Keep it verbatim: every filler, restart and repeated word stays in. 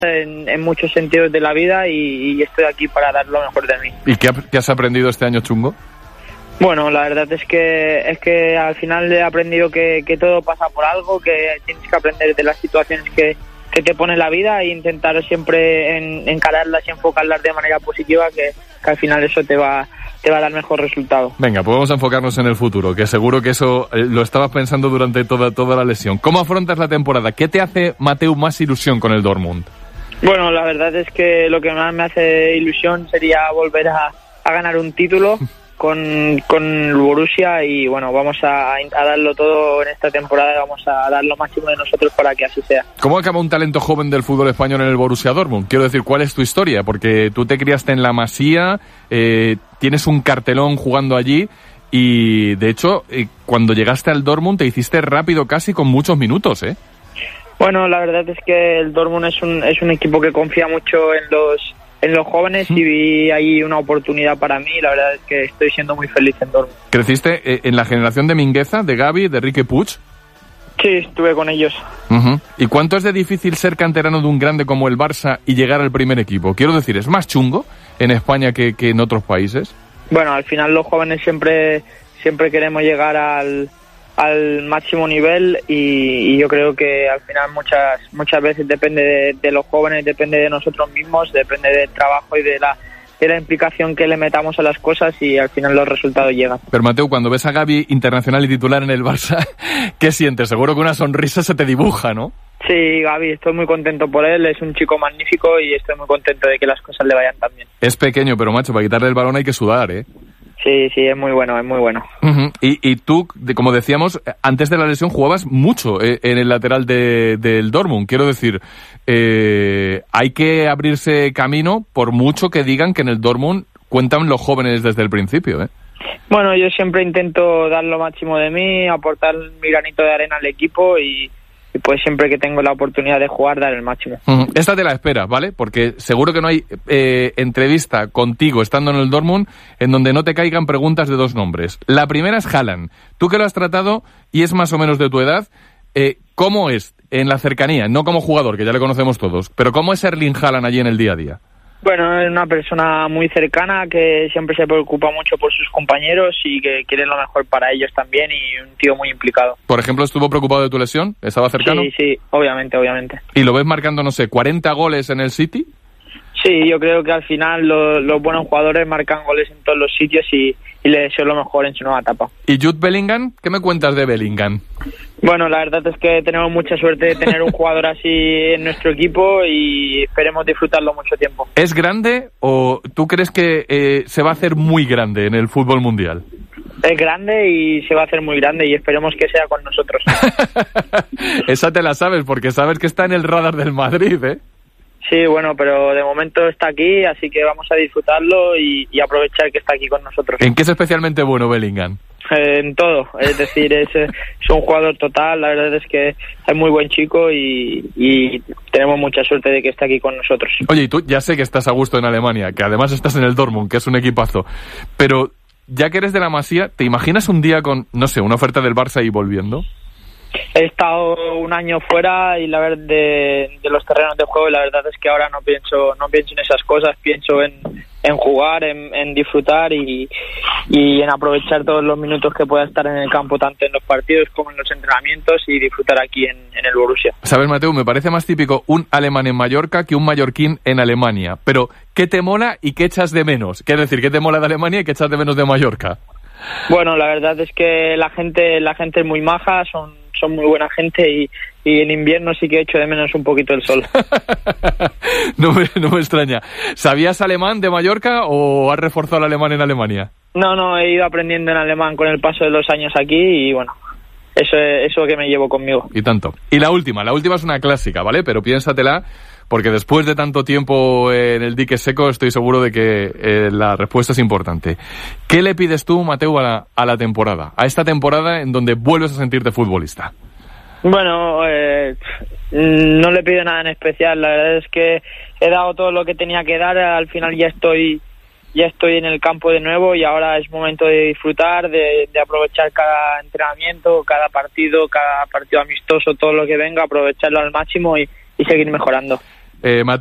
en, en muchos sentidos de la vida y, y estoy aquí para dar lo mejor de mí. ¿Y qué, qué has aprendido este año, chungo? Bueno, la verdad es que es que al final he aprendido que, que todo pasa por algo, que tienes que aprender de las situaciones que, que te pone la vida e intentar siempre en, encararlas y enfocarlas de manera positiva, que, que al final eso te va te va a dar mejor resultado. Venga, pues vamos a enfocarnos en el futuro, que seguro que eso eh, lo estabas pensando durante toda, toda la lesión. ¿Cómo afrontas la temporada? ¿Qué te hace, Mateu, más ilusión con el Dortmund? Bueno, la verdad es que lo que más me hace ilusión sería volver a, a ganar un título con, con el Borussia y bueno, vamos a, a darlo todo en esta temporada, vamos a dar lo máximo de nosotros para que así sea. ¿Cómo acaba un talento joven del fútbol español en el Borussia Dortmund? Quiero decir, ¿cuál es tu historia? Porque tú te criaste en la Masía, eh, tienes un cartelón jugando allí y de hecho eh, cuando llegaste al Dortmund te hiciste rápido casi con muchos minutos, ¿eh? Bueno, la verdad es que el Dortmund es un, es un equipo que confía mucho en los en los jóvenes y vi ahí una oportunidad para mí. La verdad es que estoy siendo muy feliz en Dortmund. ¿Creciste eh, en la generación de Mingueza, de Gavi, de Riqui Puig? Sí, estuve con ellos. Uh-huh. ¿Y cuánto es de difícil ser canterano de un grande como el Barça y llegar al primer equipo? Quiero decir, ¿es más chungo en España que, que en otros países? Bueno, al final los jóvenes siempre siempre queremos llegar al al máximo nivel y, y yo creo que al final muchas muchas veces depende de, de los jóvenes, depende de nosotros mismos, depende del trabajo y de la de la implicación que le metamos a las cosas y al final los resultados llegan. Pero Mateu, cuando ves a Gavi internacional y titular en el Barça, ¿qué sientes? Seguro que una sonrisa se te dibuja, ¿no? Sí, Gavi, estoy muy contento por él, es un chico magnífico y estoy muy contento de que las cosas le vayan tan bien. Es pequeño, pero macho, para quitarle el balón hay que sudar, ¿eh? Sí, sí, es muy bueno, es muy bueno. Uh-huh. Y, y tú, de, como decíamos, antes de la lesión jugabas mucho eh, en el lateral de, del Dortmund. Quiero decir, eh, hay que abrirse camino por mucho que digan que en el Dortmund cuentan los jóvenes desde el principio, ¿eh? Bueno, yo siempre intento dar lo máximo de mí, aportar mi granito de arena al equipo y... y pues siempre que tengo la oportunidad de jugar, dar el máximo. Uh-huh. Esta te la espera, ¿vale? Porque seguro que no hay eh, entrevista contigo estando en el Dortmund en donde no te caigan preguntas de dos nombres. La primera es Haaland. Tú que lo has tratado y es más o menos de tu edad, eh, ¿cómo es en la cercanía? No como jugador, que ya le conocemos todos, pero ¿cómo es Erling Haaland allí en el día a día? Bueno, es una persona muy cercana que siempre se preocupa mucho por sus compañeros y que quiere lo mejor para ellos también y un tío muy implicado. Por ejemplo, ¿estuvo preocupado de tu lesión? ¿Estaba cercano? Sí, sí, obviamente, obviamente. ¿Y lo ves marcando, no sé, cuarenta goles en el City? Sí, yo creo que al final lo, los buenos jugadores marcan goles en todos los sitios y, y le deseo lo mejor en su nueva etapa. ¿Y Jude Bellingham? ¿Qué me cuentas de Bellingham? Bueno, la verdad es que tenemos mucha suerte de tener un jugador así en nuestro equipo y esperemos disfrutarlo mucho tiempo. ¿Es grande o tú crees que eh, se va a hacer muy grande en el fútbol mundial? Es grande y se va a hacer muy grande y esperemos que sea con nosotros. Esa te la sabes porque sabes que está en el radar del Madrid, ¿eh? Sí, bueno, pero de momento está aquí, así que vamos a disfrutarlo y, y aprovechar que está aquí con nosotros. ¿En qué es especialmente bueno Bellingham? Eh, en todo, es decir, es, es un jugador total, la verdad es que es muy buen chico y, y tenemos mucha suerte de que esté aquí con nosotros. Oye, y tú ya sé que estás a gusto en Alemania, que además estás en el Dortmund, que es un equipazo, pero ya que eres de la Masía, ¿te imaginas un día con, no sé, una oferta del Barça y volviendo? He estado un año fuera y la verdad de, de los terrenos de juego y la verdad es que ahora no pienso no pienso en esas cosas, pienso en, en jugar, en, en disfrutar y, y en aprovechar todos los minutos que pueda estar en el campo, tanto en los partidos como en los entrenamientos y disfrutar aquí en, en el Borussia. Sabes, Mateu, me parece más típico un alemán en Mallorca que un mallorquín en Alemania, pero ¿qué te mola y qué echas de menos? ¿Qué es decir, qué te mola de Alemania y qué echas de menos de Mallorca? Bueno, la verdad es que la gente la gente es muy maja, son son muy buena gente y, y en invierno sí que echo de menos un poquito el sol. no, me, no me extraña. ¿Sabías alemán de Mallorca o has reforzado el alemán en Alemania? No, no, he ido aprendiendo en alemán con el paso de los años aquí y bueno, eso es eso que me llevo conmigo. Y tanto. Y la última, la última es una clásica, ¿vale? Pero piénsatela, porque después de tanto tiempo en el dique seco estoy seguro de que eh, la respuesta es importante. ¿Qué le pides tú, Mateu, a la, a la temporada? A esta temporada en donde vuelves a sentirte futbolista. Bueno, eh, no le pido nada en especial. La verdad es que he dado todo lo que tenía que dar. Al final ya estoy ya estoy en el campo de nuevo y ahora es momento de disfrutar, de, de aprovechar cada entrenamiento, cada partido, cada partido amistoso, todo lo que venga, aprovecharlo al máximo y, y seguir mejorando. Eh, Mateo